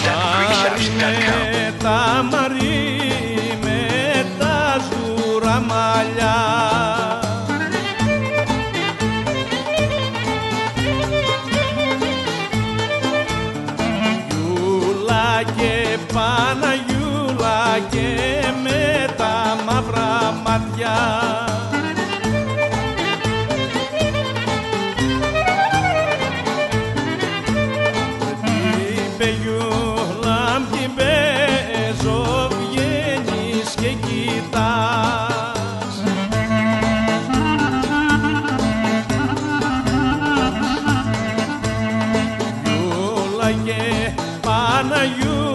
με τα μαρί, με τα ζούρα μαλλιά. Γιούλα και Παναγιούλα και με τα μαύρα μάτια. Γιούλα μ' την παίζω, βγαίνεις και κοιτάς. Γιούλα και Παναγιούλα